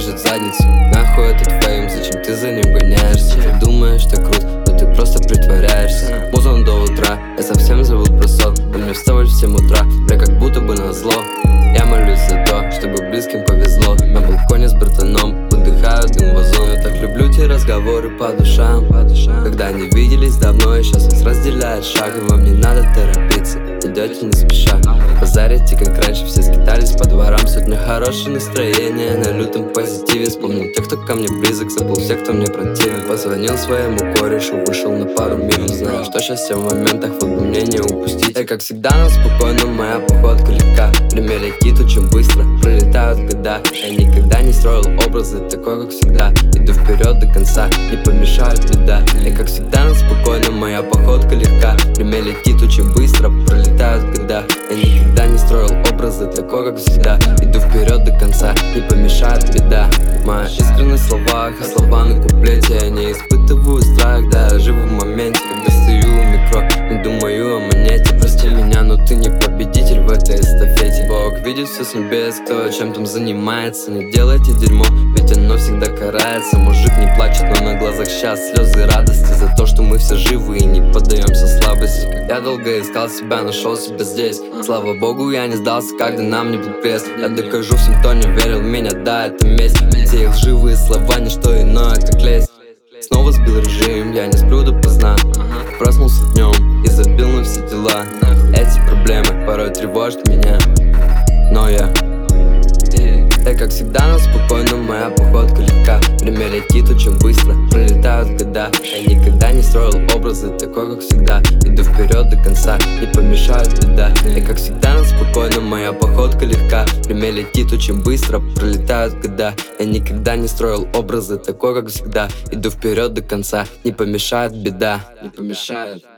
держит задницу. Нахуй этот фейм, зачем ты за ним гоняешься? Ты думаешь, ты крут, но ты просто притворяешься. Музон до утра, я совсем забыл про сон. Но мне вставать в 7 утра, бля, как будто бы назло. Я молюсь за то, чтобы близким повезло. На балконе с братаном выдыхаю дым в озон. Я так люблю те разговоры по душам, когда не виделись давно, и сейчас вас разделяет шаг. И вам не надо торопиться, идете не спеша. Базарите, как раньше, все скитались по дворам. Сегодня хорошее настроение, на лютом позитиве. Вспомнил тех, кто ко мне близок, забыл всех, кто мне противен. Позвонил своему корешу, вышел на пару миль. Знаю, что сейчас все в моментах, вот бы мне не упустить. И как всегда, но спокойно, моя походка легка. Время летит очень быстро, пролетают года. Я никогда не строил образы, такой, как всегда. Иду вперед до конца, не помешает беда. И как всегда, но спокойно, моя походка легка. Время летит очень быстро, пролетают года. Я никогда не строил образы, такой, как всегда. Иду вперед до конца, не помешает беда. Моя искренность в словах и слова на куплете. Я не испытываю страх, да, я живу в моменте. Когда стою у микро, не думаю о монете. Прости меня, но ты не победитель в этой эстафете. Бог видит все с небес, кто чем там занимается. Не делайте дерьмо, ведь оно всегда карается. Мужик не плачет, но на глазах сейчас слезы радости за то, что мы все живы и не поддаемся слабости. Я долго искал себя, нашел себя здесь. Слава богу, я не сдался, когда на мне был крест. Я докажу всем, кто не верил в меня, да, это месть. Те их живые слова, ничто иное, как лезть. Снова сбил режим, я не сплю допоздна. Проснулся днем и забил на все дела. Эти проблемы порой тревожат меня, но я как всегда, но спокойно, моя походка легка. Время летит очень быстро, пролетают года. Я никогда не строил образы, такой, как всегда. Иду вперед до конца, не помешает беда. И как всегда, но спокойно, моя походка легка. Время летит очень быстро, пролетают года. Я никогда не строил образы, такой, как всегда. Иду вперед до конца, не помешает беда. Не помешает.